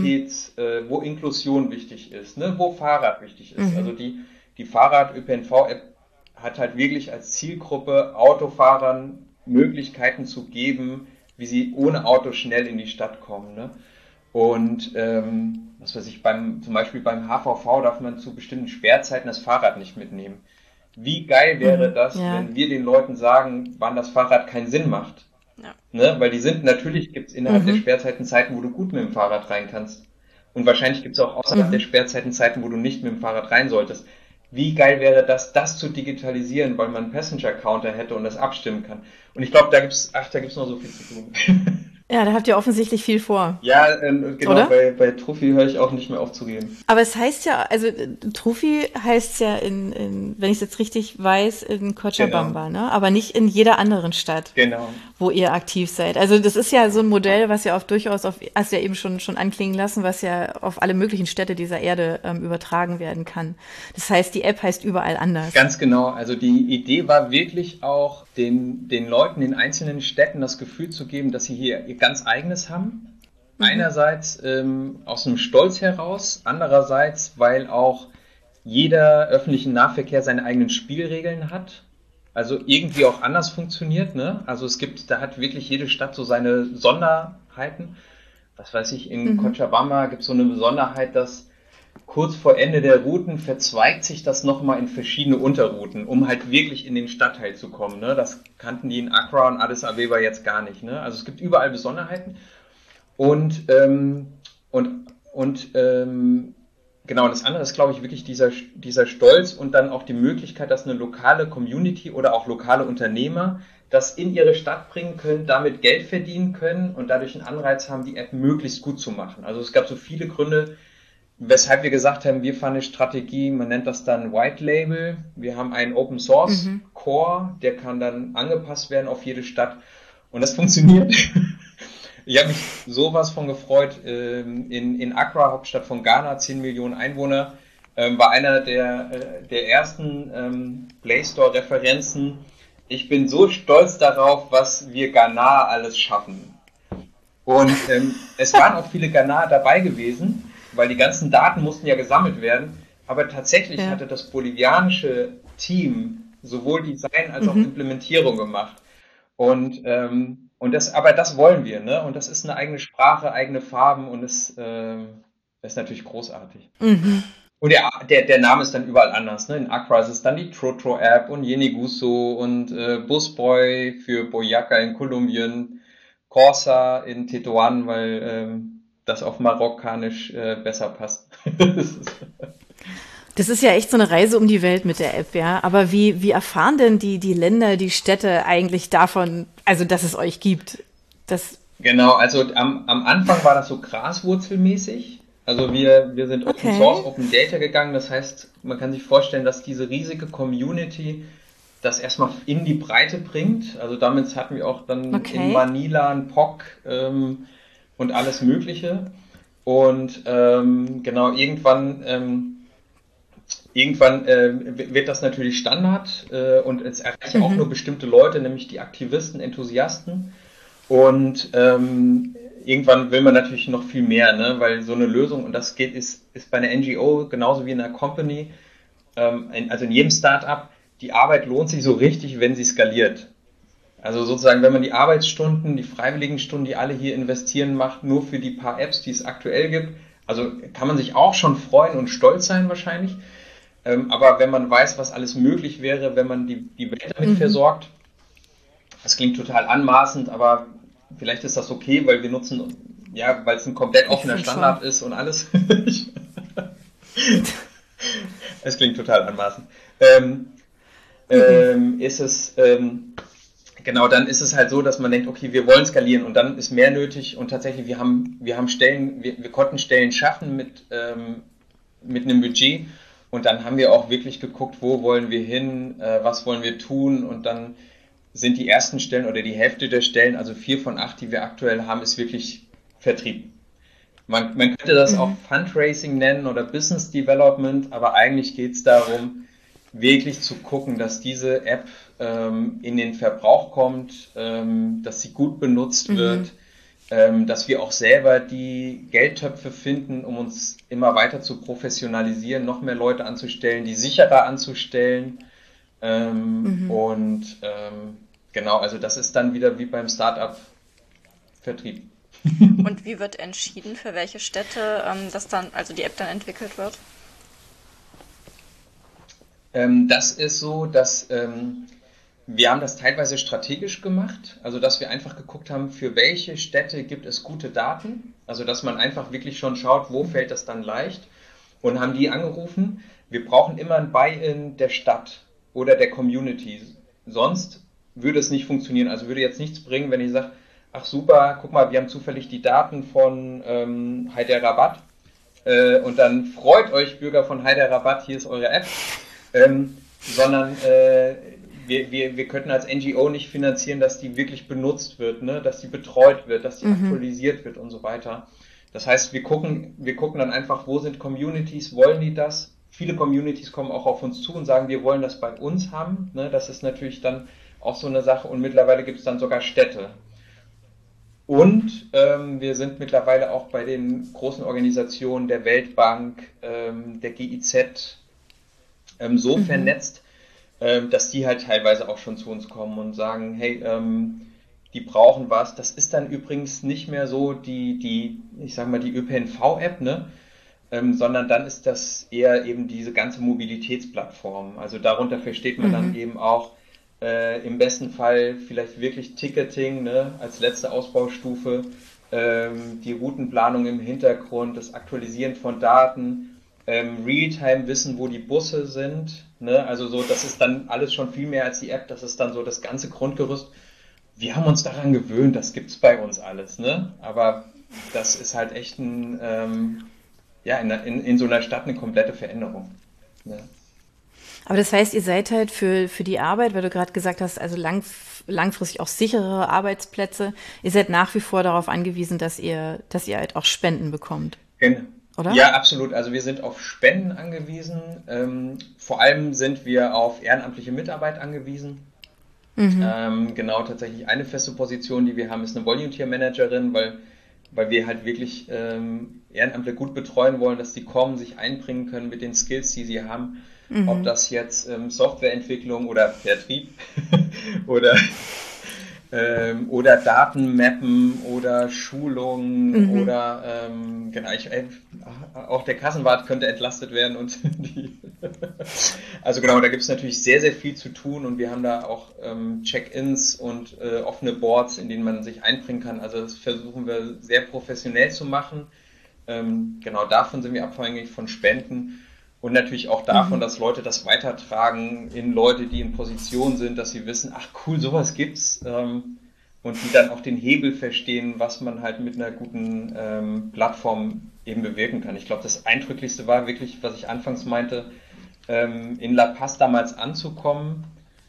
D: wo Inklusion wichtig ist, ne, wo Fahrrad wichtig ist. Also die Fahrrad-ÖPNV-App hat halt wirklich als Zielgruppe Autofahrern Möglichkeiten zu geben, wie sie ohne Auto schnell in die Stadt kommen. Ne? Und was weiß ich, zum Beispiel beim HVV darf man zu bestimmten Sperrzeiten das Fahrrad nicht mitnehmen. Wie geil wäre das, wenn wir den Leuten sagen, wann das Fahrrad keinen Sinn macht? Ja. Ne? Weil natürlich gibt es innerhalb der Sperrzeiten Zeiten, wo du gut mit dem Fahrrad rein kannst. Und wahrscheinlich gibt es auch außerhalb der Sperrzeiten Zeiten, wo du nicht mit dem Fahrrad rein solltest. Wie geil wäre das zu digitalisieren, weil man einen Passenger-Counter hätte und das abstimmen kann. Und ich glaube, da gibt's noch so viel zu tun.
B: Ja, da habt ihr offensichtlich viel vor.
D: Ja, genau, bei Trophy höre ich auch nicht mehr auf zu reden.
B: Aber es heißt ja, also Trophy heißt ja wenn ich es jetzt richtig weiß, in Cochabamba, ne? Aber nicht in jeder anderen Stadt, wo ihr aktiv seid. Also das ist ja so ein Modell, was ja hast du ja eben schon anklingen lassen, was ja auf alle möglichen Städte dieser Erde übertragen werden kann. Das heißt, die App heißt überall anders.
D: Ganz genau. Also die Idee war wirklich auch, den Leuten in einzelnen Städten das Gefühl zu geben, dass sie hier ihr ganz eigenes haben. Einerseits aus einem Stolz heraus, andererseits, weil auch jeder öffentliche Nahverkehr seine eigenen Spielregeln hat, also irgendwie auch anders funktioniert. Ne? Also da hat wirklich jede Stadt so seine Sonderheiten. Was weiß ich, in Cochabamba gibt es so eine Besonderheit, dass kurz vor Ende der Routen verzweigt sich das nochmal in verschiedene Unterrouten, um halt wirklich in den Stadtteil zu kommen. Ne? Das kannten die in Accra und Addis Abeba jetzt gar nicht. Ne? Also es gibt überall Besonderheiten. Und genau, das andere ist, glaube ich, wirklich dieser Stolz und dann auch die Möglichkeit, dass eine lokale Community oder auch lokale Unternehmer das in ihre Stadt bringen können, damit Geld verdienen können und dadurch einen Anreiz haben, die App möglichst gut zu machen. Also es gab so viele Gründe, weshalb wir gesagt haben, wir fahren eine Strategie, man nennt das dann White Label. Wir haben einen Open Source Core, der kann dann angepasst werden auf jede Stadt und das funktioniert. Ich habe mich sowas von gefreut. In Accra, Hauptstadt von Ghana, 10 Millionen Einwohner, war einer der ersten Play Store Referenzen. Ich bin so stolz darauf, was wir Ghana alles schaffen. Und es waren auch viele Ghana dabei gewesen, weil die ganzen Daten mussten ja gesammelt werden. Aber tatsächlich hatte das bolivianische Team sowohl Design als auch Implementierung gemacht. Aber das wollen wir, ne? Und das ist eine eigene Sprache, eigene Farben und das ist natürlich großartig. Und der Name ist dann überall anders, ne? In Accra ist es dann die Trotro-App und Yeniguso und Busboy für Boyaca in Kolumbien, Corsa in Tetuan, weil das auf Marokkanisch besser passt.
B: Das ist ja echt so eine Reise um die Welt mit der App, ja. Aber wie erfahren denn die Länder, die Städte eigentlich davon, also dass es euch gibt?
D: Genau, also am Anfang war das so graswurzelmäßig. Also wir sind Open Source, Open Data gegangen. Das heißt, man kann sich vorstellen, dass diese riesige Community das erstmal in die Breite bringt. Also damit hatten wir auch dann in Manila ein POC und alles Mögliche. Und genau, irgendwann wird das natürlich Standard und es erreicht auch nur bestimmte Leute, nämlich die Aktivisten, Enthusiasten. Und irgendwann will man natürlich noch viel mehr, ne? Weil so eine Lösung, und das ist bei einer NGO genauso wie in einer Company, also in jedem Startup, die Arbeit lohnt sich so richtig, wenn sie skaliert. Also sozusagen, wenn man die Arbeitsstunden, die Freiwilligenstunden, die alle hier investieren, macht, nur für die paar Apps, die es aktuell gibt, also kann man sich auch schon freuen und stolz sein wahrscheinlich. Aber wenn man weiß, was alles möglich wäre, wenn man die Welt damit versorgt, das klingt total anmaßend, aber vielleicht ist das okay, weil wir nutzen, ja, weil es ein komplett offener Standard ist und alles. Es klingt total anmaßend. Genau, dann ist es halt so, dass man denkt, okay, wir wollen skalieren und dann ist mehr nötig und tatsächlich, wir haben Stellen, wir konnten Stellen schaffen mit einem Budget Und dann haben wir auch wirklich geguckt, wo wollen wir hin, was wollen wir tun. Und dann sind die ersten Stellen oder die Hälfte der Stellen, also 4 von 8, die wir aktuell haben, ist wirklich Vertrieb. Man könnte das auch Fundraising nennen oder Business Development, aber eigentlich geht es darum, wirklich zu gucken, dass diese App in den Verbrauch kommt, dass sie gut benutzt wird, dass wir auch selber die Geldtöpfe finden, um uns immer weiter zu professionalisieren, noch mehr Leute anzustellen, die sicherer anzustellen. Genau, also das ist dann wieder wie beim Startup Vertrieb.
C: Und wie wird entschieden, für welche Städte also die App dann entwickelt wird?
D: Das ist so, dass wir haben das teilweise strategisch gemacht, also dass wir einfach geguckt haben, für welche Städte gibt es gute Daten, also dass man einfach wirklich schon schaut, wo fällt das dann leicht, und haben die angerufen. Wir brauchen immer ein Buy-in der Stadt oder der Community, sonst würde es nicht funktionieren, also würde jetzt nichts bringen, wenn ich sage, ach super, guck mal, wir haben zufällig die Daten von Hyderabad und dann freut euch, Bürger von Hyderabad, hier ist eure App, sondern wir könnten als NGO nicht finanzieren, dass die wirklich benutzt wird, ne? Dass die betreut wird, dass die aktualisiert wird und so weiter. Das heißt, wir gucken dann einfach, wo sind Communities, wollen die das? Viele Communities kommen auch auf uns zu und sagen, wir wollen das bei uns haben. Ne? Das ist natürlich dann auch so eine Sache, und mittlerweile gibt es dann sogar Städte. Und wir sind mittlerweile auch bei den großen Organisationen der Weltbank, der GIZ so vernetzt, dass die halt teilweise auch schon zu uns kommen und sagen, hey, die brauchen was. Das ist dann übrigens nicht mehr so ich sag mal, die ÖPNV-App, ne? Sondern dann ist das eher eben diese ganze Mobilitätsplattform. Also darunter versteht man dann eben auch im besten Fall vielleicht wirklich Ticketing, ne, als letzte Ausbaustufe, die Routenplanung im Hintergrund, das Aktualisieren von Daten, Realtime wissen, wo die Busse sind, ne? Also so, das ist dann alles schon viel mehr als die App, das ist dann so das ganze Grundgerüst. Wir haben uns daran gewöhnt, das gibt's bei uns alles, ne? Aber das ist halt echt in so einer Stadt eine komplette Veränderung, ne?
B: Aber das heißt, ihr seid halt für die Arbeit, weil du gerade gesagt hast, also langfristig auch sichere Arbeitsplätze, ihr seid nach wie vor darauf angewiesen, dass ihr halt auch Spenden bekommt.
D: Genau.
B: Oder?
D: Ja, absolut. Also wir sind auf Spenden angewiesen. Vor allem sind wir auf ehrenamtliche Mitarbeit angewiesen. Genau, tatsächlich eine feste Position, die wir haben, ist eine Volunteer Managerin, weil wir halt wirklich Ehrenamtler gut betreuen wollen, dass die kommen, sich einbringen können mit den Skills, die sie haben. Ob das jetzt Softwareentwicklung oder Vertrieb oder Datenmappen oder Schulungen oder genau, auch der Kassenwart könnte entlastet werden und also genau, da gibt es natürlich sehr, sehr viel zu tun, und wir haben da auch Check-ins und offene Boards, in denen man sich einbringen kann. Also das versuchen wir sehr professionell zu machen. Genau, davon sind wir abhängig, von Spenden. Und natürlich auch davon, dass Leute das weitertragen in Leute, die in Position sind, dass sie wissen, ach cool, sowas gibt's, und die dann auch den Hebel verstehen, was man halt mit einer guten Plattform eben bewirken kann. Ich glaube, das Eindrücklichste war wirklich, was ich anfangs meinte, in La Paz damals anzukommen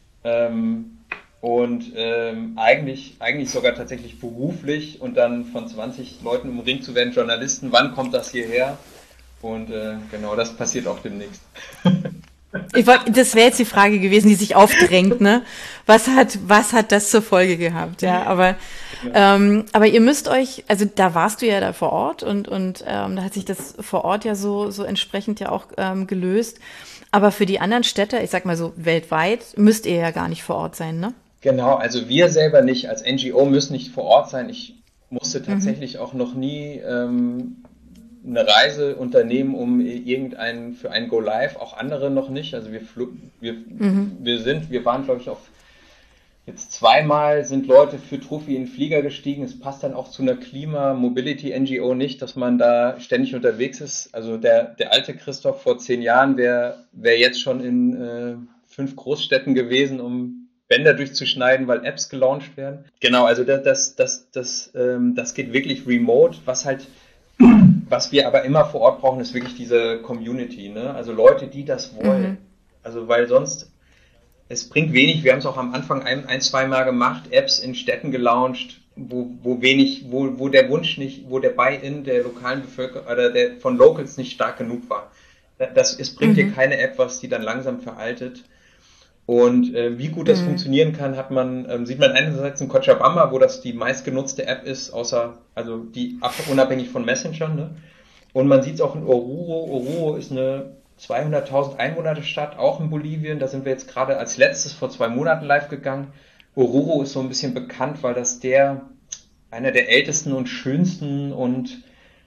D: und eigentlich sogar tatsächlich beruflich und dann von 20 Leuten umringt zu werden, Journalisten, wann kommt das hierher? Und genau, das passiert auch demnächst.
B: Das wäre jetzt die Frage gewesen, die sich aufdrängt, ne? Was hat das zur Folge gehabt? Ja, aber ihr müsst euch, also da warst du ja da vor Ort und da hat sich das vor Ort ja so entsprechend ja auch gelöst. Aber für die anderen Städte, ich sag mal so weltweit, müsst ihr ja gar nicht vor Ort sein, ne?
D: Genau, also wir selber nicht, als NGO müssen nicht vor Ort sein. Ich musste tatsächlich auch noch nie eine Reise unternehmen, um für ein Go Live, auch andere noch nicht. Also wir waren, glaube ich, jetzt zweimal sind Leute für Trophy in den Flieger gestiegen. Es passt dann auch zu einer Klima-Mobility-NGO nicht, dass man da ständig unterwegs ist. Also der alte Christoph vor 10 Jahren wäre jetzt schon in 5 Großstädten gewesen, um Bänder durchzuschneiden, weil Apps gelauncht werden. Genau, also das geht wirklich remote, was halt Was wir aber immer vor Ort brauchen, ist wirklich diese Community, ne? Also Leute, die das wollen. Also weil sonst, es bringt wenig, wir haben es auch am Anfang ein, zweimal gemacht, Apps in Städten gelauncht, wo der Wunsch nicht, wo der Buy-in der lokalen Bevölkerung oder von Locals nicht stark genug war. Es bringt dir keine App, was die dann langsam veraltet. Und wie gut das funktionieren kann, sieht man einerseits in Cochabamba, wo das die meistgenutzte App ist, also die unabhängig von Messengern, ne? Und man sieht es auch in Oruro. Oruro ist eine 200.000 Einwohner-Stadt, auch in Bolivien. Da sind wir jetzt gerade als letztes vor 2 Monaten live gegangen. Oruro ist so ein bisschen bekannt, weil das einer der ältesten und schönsten und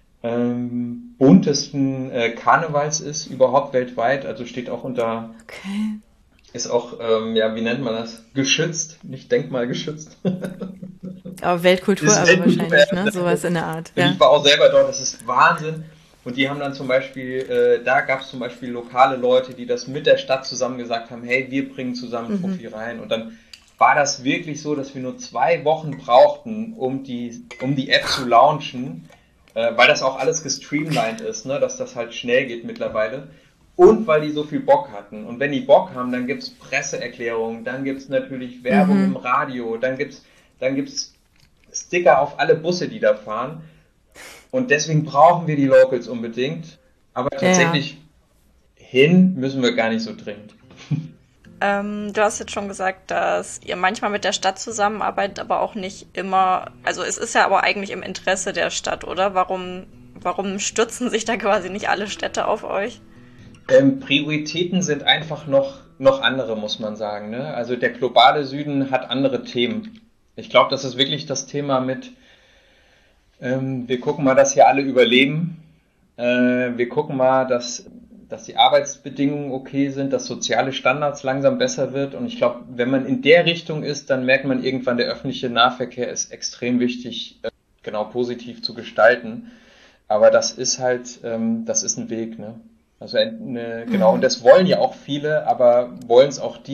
D: buntesten Karnevals ist überhaupt weltweit. Also steht auch ist auch, wie nennt man das? Geschützt, nicht denkmalgeschützt.
B: Aber Weltkulturerbe wahrscheinlich, ne? Sowas in der Art.
D: Ja. Ich war auch selber dort, das ist Wahnsinn. Und die haben dann zum Beispiel, da gab es zum Beispiel lokale Leute, die das mit der Stadt zusammen gesagt haben, hey, wir bringen zusammen Profi rein. Und dann war das wirklich so, dass wir nur 2 Wochen brauchten, um die App zu launchen, weil das auch alles gestreamlined ist, ne? Dass das halt schnell geht mittlerweile. Und weil die so viel Bock hatten. Und wenn die Bock haben, dann gibt's Presseerklärungen, dann gibt's natürlich Werbung im Radio, dann gibt's Sticker auf alle Busse, die da fahren. Und deswegen brauchen wir die Locals unbedingt. Aber tatsächlich hin müssen wir gar nicht so dringend.
C: Du hast jetzt schon gesagt, dass ihr manchmal mit der Stadt zusammenarbeitet, aber auch nicht immer. Also es ist ja aber eigentlich im Interesse der Stadt, oder? Warum stürzen sich da quasi nicht alle Städte auf euch?
D: Prioritäten sind einfach noch andere, muss man sagen, ne? Also der globale Süden hat andere Themen. Ich glaube, das ist wirklich das Thema mit, wir gucken mal, dass hier alle überleben. Wir gucken mal, dass die Arbeitsbedingungen okay sind, dass soziale Standards langsam besser wird. Und ich glaube, wenn man in der Richtung ist, dann merkt man irgendwann, der öffentliche Nahverkehr ist extrem wichtig, genau positiv zu gestalten. Aber das ist halt, das ist ein Weg, ne? Also genau, und das wollen ja auch viele, aber wollen es auch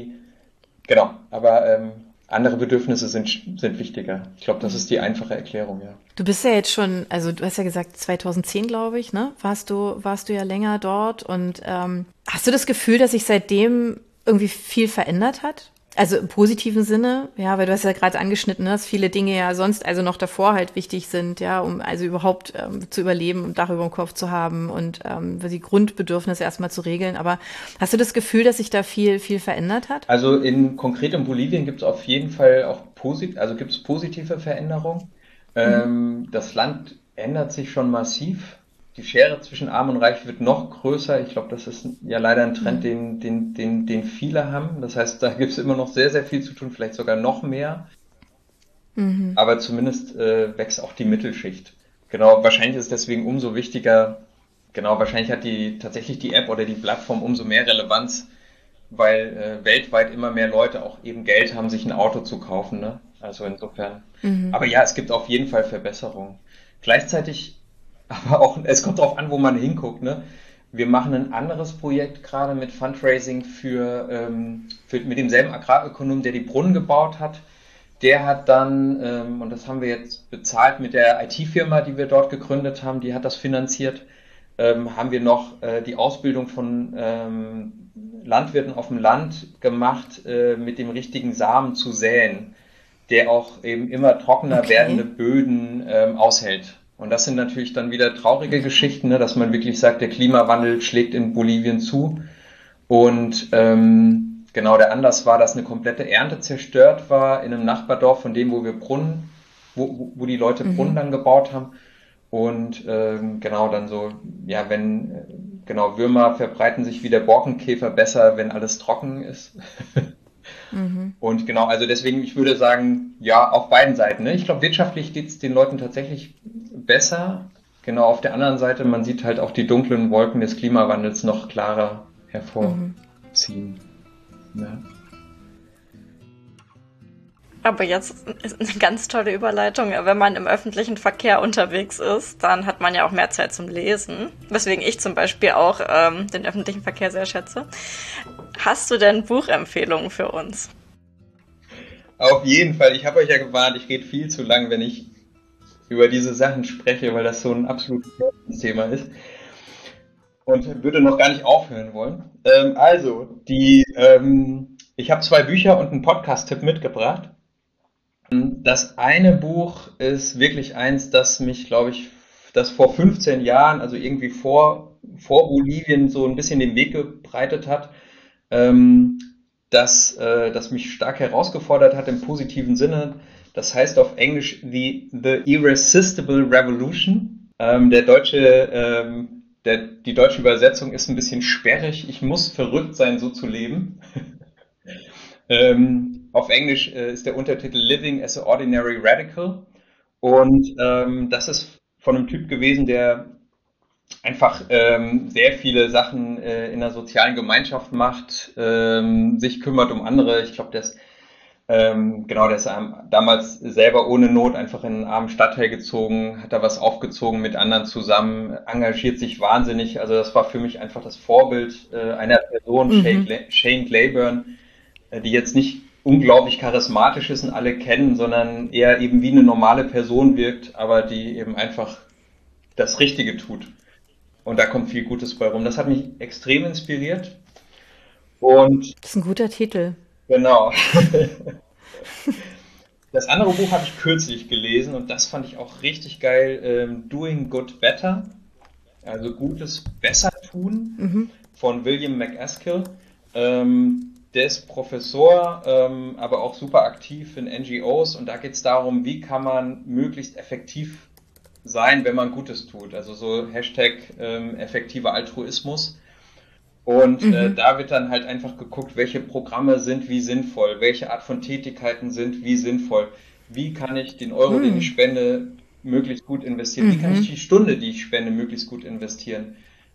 D: andere Bedürfnisse sind wichtiger. Ich glaube, das ist die einfache Erklärung, ja.
B: Du bist ja jetzt schon, also du hast ja gesagt 2010, glaube ich, ne? Warst du ja länger dort und hast du das Gefühl, dass sich seitdem irgendwie viel verändert hat? Also im positiven Sinne, ja, weil du hast ja gerade angeschnitten, dass viele Dinge ja sonst, also noch davor halt wichtig sind, ja, um also überhaupt zu überleben und Dach über dem Kopf zu haben und die Grundbedürfnisse erstmal zu regeln. Aber hast du das Gefühl, dass sich da viel verändert hat?
D: Also konkret in Bolivien gibt es auf jeden Fall auch positive Veränderungen. Das Land ändert sich schon massiv. Die Schere zwischen Arm und Reich wird noch größer. Ich glaube, das ist ja leider ein Trend, den viele haben. Das heißt, da gibt es immer noch sehr, sehr viel zu tun, vielleicht sogar noch mehr. Aber zumindest wächst auch die Mittelschicht. Genau, wahrscheinlich ist es deswegen umso wichtiger. Genau, wahrscheinlich hat tatsächlich die App oder die Plattform umso mehr Relevanz, weil weltweit immer mehr Leute auch eben Geld haben, sich ein Auto zu kaufen, ne? Also insofern. Aber ja, es gibt auf jeden Fall Verbesserungen. Gleichzeitig aber auch, es kommt darauf an, wo man hinguckt, ne? Wir machen ein anderes Projekt gerade mit Fundraising mit demselben Agrarökonom, der die Brunnen gebaut hat. Der hat dann, und das haben wir jetzt bezahlt mit der IT-Firma, die wir dort gegründet haben, die hat das finanziert, haben wir noch die Ausbildung von Landwirten auf dem Land gemacht, mit dem richtigen Samen zu säen, der auch eben immer trockener werdende Böden aushält. Und das sind natürlich dann wieder traurige Geschichten, ne, dass man wirklich sagt, der Klimawandel schlägt in Bolivien zu. Und genau der Anlass war, dass eine komplette Ernte zerstört war in einem Nachbardorf von dem, wo wir wo die Leute Brunnen dann gebaut haben. Und genau dann so, ja, Würmer verbreiten sich wie der Borkenkäfer besser, wenn alles trocken ist. Und genau, also deswegen, ich würde sagen, ja, auf beiden Seiten. Ne? Ich glaube, wirtschaftlich geht es den Leuten tatsächlich besser. Genau, auf der anderen Seite, man sieht halt auch die dunklen Wolken des Klimawandels noch klarer hervorziehen. Ja.
C: Aber jetzt ist eine ganz tolle Überleitung. Wenn man im öffentlichen Verkehr unterwegs ist, dann hat man ja auch mehr Zeit zum Lesen. Weswegen ich zum Beispiel auch den öffentlichen Verkehr sehr schätze. Hast du denn Buchempfehlungen für uns?
D: Auf jeden Fall. Ich habe euch ja gewarnt, ich rede viel zu lang, wenn ich über diese Sachen spreche, weil das so ein absolutes Thema ist. Und würde noch gar nicht aufhören wollen. Ich habe 2 Bücher und einen Podcast-Tipp mitgebracht. Das eine Buch ist wirklich eins, das mich, glaube ich, das vor 15 Jahren, also irgendwie vor Bolivien so ein bisschen den Weg gebreitet hat, das mich stark herausgefordert hat im positiven Sinne. Das heißt auf Englisch The Irresistible Revolution. Die deutsche Übersetzung ist ein bisschen sperrig. Ich muss verrückt sein, so zu leben. Auf Englisch ist der Untertitel Living as an Ordinary Radical. Und das ist von einem Typ gewesen, der einfach sehr viele Sachen in der sozialen Gemeinschaft macht, sich kümmert um andere. Ich glaube, der ist damals selber ohne Not einfach in einen armen Stadtteil gezogen, hat da was aufgezogen mit anderen zusammen, engagiert sich wahnsinnig. Also das war für mich einfach das Vorbild einer Person, Shane Claiborne, die jetzt nicht unglaublich charismatisch ist und alle kennen, sondern eher eben wie eine normale Person wirkt, aber die eben einfach das Richtige tut. Und da kommt viel Gutes bei rum. Das hat mich extrem inspiriert. Und
B: das ist ein guter Titel.
D: genau. Das andere Buch habe ich kürzlich gelesen und das fand ich auch richtig geil. Doing Good Better, also Gutes besser tun, von William McAskill. Der ist Professor, aber auch super aktiv in NGOs und da geht es darum, wie kann man möglichst effektiv sein, wenn man Gutes tut. Also so Hashtag effektiver Altruismus. Und da wird dann halt einfach geguckt, welche Programme sind wie sinnvoll, welche Art von Tätigkeiten sind wie sinnvoll. Wie kann ich den Euro, den ich spende, möglichst gut investieren? Wie kann ich die Stunde, die ich spende, möglichst gut investieren?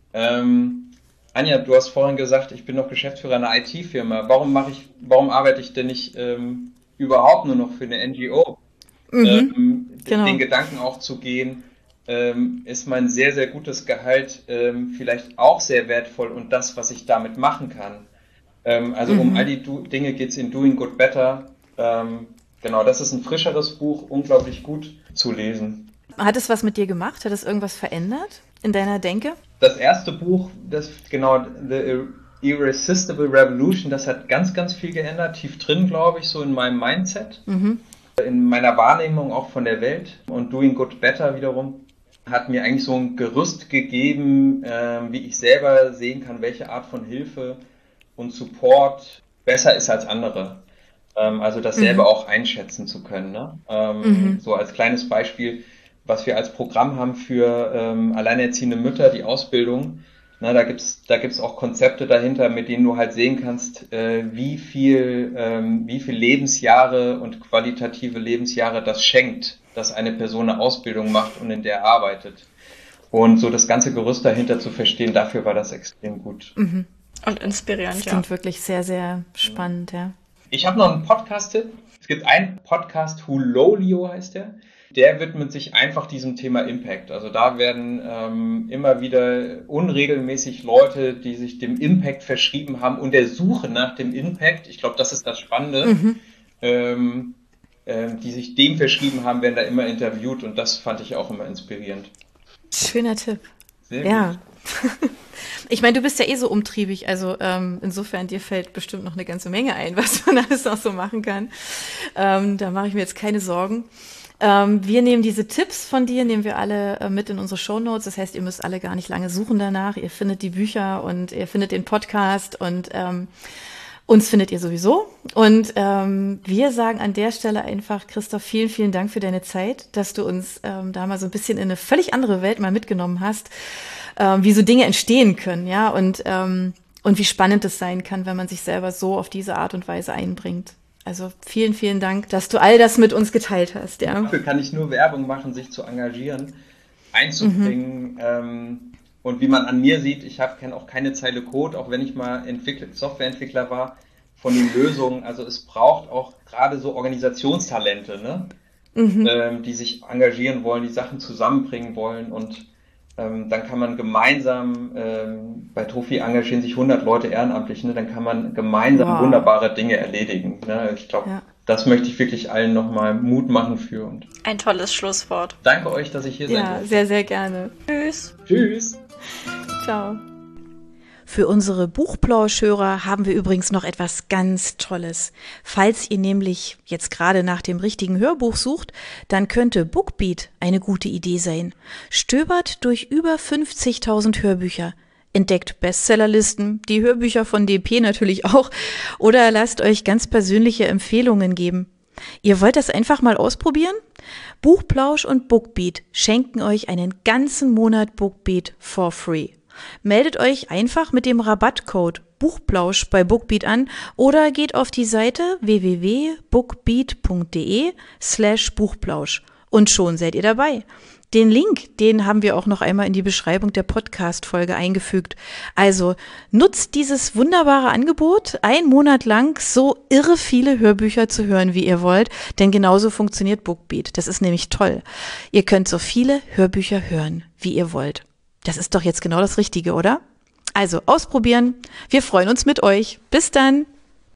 D: Anja, du hast vorhin gesagt, ich bin noch Geschäftsführer einer IT-Firma. Warum arbeite ich denn nicht überhaupt nur noch für eine NGO?
B: Genau.
D: Den Gedanken auch zu gehen, ist mein sehr, sehr gutes Gehalt vielleicht auch sehr wertvoll und das, was ich damit machen kann. Um all die Dinge geht es in Doing Good Better. Genau, das ist ein frischeres Buch, unglaublich gut zu lesen.
B: Hat es was mit dir gemacht? Hat es irgendwas verändert in deiner Denke?
D: Das erste Buch, The Irresistible Revolution, das hat ganz, ganz viel geändert, tief drin, glaube ich, so in meinem Mindset, in meiner Wahrnehmung auch von der Welt. Und Doing Good Better wiederum hat mir eigentlich so ein Gerüst gegeben, wie ich selber sehen kann, welche Art von Hilfe und Support besser ist als andere. Also das selber auch einschätzen zu können. Ne? So als kleines Beispiel, was wir als Programm haben für alleinerziehende Mütter, die Ausbildung. Na, da gibt's auch Konzepte dahinter, mit denen du halt sehen kannst, wie viel Lebensjahre und qualitative Lebensjahre das schenkt, dass eine Person eine Ausbildung macht und in der arbeitet. Und so das ganze Gerüst dahinter zu verstehen, dafür war das extrem gut.
C: Und inspirierend,
B: das klingt wirklich sehr, sehr spannend, ja.
D: Ich habe noch einen Podcast-Tipp. Es gibt einen Podcast, Hulolio heißt der. Der widmet sich einfach diesem Thema Impact. Also da werden immer wieder unregelmäßig Leute, die sich dem Impact verschrieben haben und der Suche nach dem Impact, ich glaube, das ist das Spannende, die sich dem verschrieben haben, werden da immer interviewt und das fand ich auch immer inspirierend.
B: Schöner Tipp.
D: Sehr
B: ja.
D: gut.
B: Ich meine, du bist ja eh so umtriebig, also insofern dir fällt bestimmt noch eine ganze Menge ein, was man alles noch so machen kann. Da mache ich mir jetzt keine Sorgen. Wir nehmen diese Tipps von dir, nehmen wir alle mit in unsere Shownotes. Das heißt, ihr müsst alle gar nicht lange suchen danach. Ihr findet die Bücher und ihr findet den Podcast und uns findet ihr sowieso. Und wir sagen an der Stelle einfach, Christoph, vielen, vielen Dank für deine Zeit, dass du uns da mal so ein bisschen in eine völlig andere Welt mal mitgenommen hast, wie so Dinge entstehen können, ja, und wie spannend es sein kann, wenn man sich selber so auf diese Art und Weise einbringt. Also vielen, vielen Dank, dass du all das mit uns geteilt hast. Ja.
D: Dafür kann ich nur Werbung machen, sich zu engagieren, einzubringen. Und wie man an mir sieht, ich kenne auch keine Zeile Code, auch wenn ich mal Softwareentwickler war, von den Lösungen. Also es braucht auch gerade so Organisationstalente, ne? Die sich engagieren wollen, die Sachen zusammenbringen wollen und dann kann man gemeinsam, bei Trophy engagieren sich 100 Leute ehrenamtlich, ne? Dann kann man gemeinsam wunderbare Dinge erledigen. Ne? Ich glaube, das möchte ich wirklich allen nochmal Mut machen für. Und
C: ein tolles Schlusswort.
D: Danke euch, dass ich hier sein durfte.
B: Ja, sehr, sehr gerne.
C: Tschüss.
D: Tschüss.
B: Ciao. Für unsere Buchplauschhörer haben wir übrigens noch etwas ganz Tolles. Falls ihr nämlich jetzt gerade nach dem richtigen Hörbuch sucht, dann könnte Bookbeat eine gute Idee sein. Stöbert durch über 50.000 Hörbücher. Entdeckt Bestsellerlisten, die Hörbücher von DP natürlich auch, oder lasst euch ganz persönliche Empfehlungen geben. Ihr wollt das einfach mal ausprobieren? Buchplausch und Bookbeat schenken euch einen ganzen Monat Bookbeat for free. Meldet euch einfach mit dem Rabattcode Buchplausch bei Bookbeat an oder geht auf die Seite www.bookbeat.de/Buchplausch und schon seid ihr dabei. Den Link, den haben wir auch noch einmal in die Beschreibung der Podcast-Folge eingefügt. Also nutzt dieses wunderbare Angebot, 1 Monat lang so irre viele Hörbücher zu hören, wie ihr wollt, denn genauso funktioniert Bookbeat. Das ist nämlich toll. Ihr könnt so viele Hörbücher hören, wie ihr wollt. Das ist doch jetzt genau das Richtige, oder? Also ausprobieren. Wir freuen uns mit euch. Bis dann.